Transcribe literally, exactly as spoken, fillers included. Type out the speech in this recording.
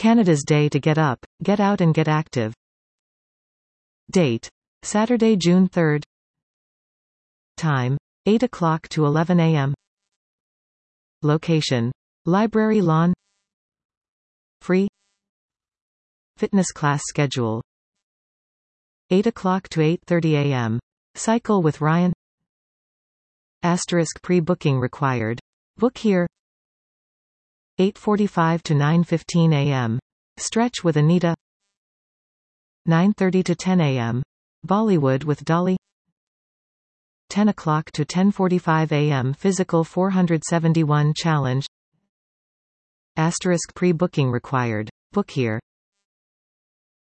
Canada's day to get up, get out and get active. Date: Saturday, June third. Time: eight o'clock to eleven a m Location: Library Lawn. Free. Fitness class schedule: eight o'clock to eight thirty a m Cycle with Ryan. Asterisk pre-booking required. Book here. eight forty-five to nine fifteen a m Stretch with Anita. nine thirty to ten a m Bollywood with Dolly. ten o'clock to ten forty-five a m Physical four seventy-one challenge. Asterisk pre-booking required. Book here.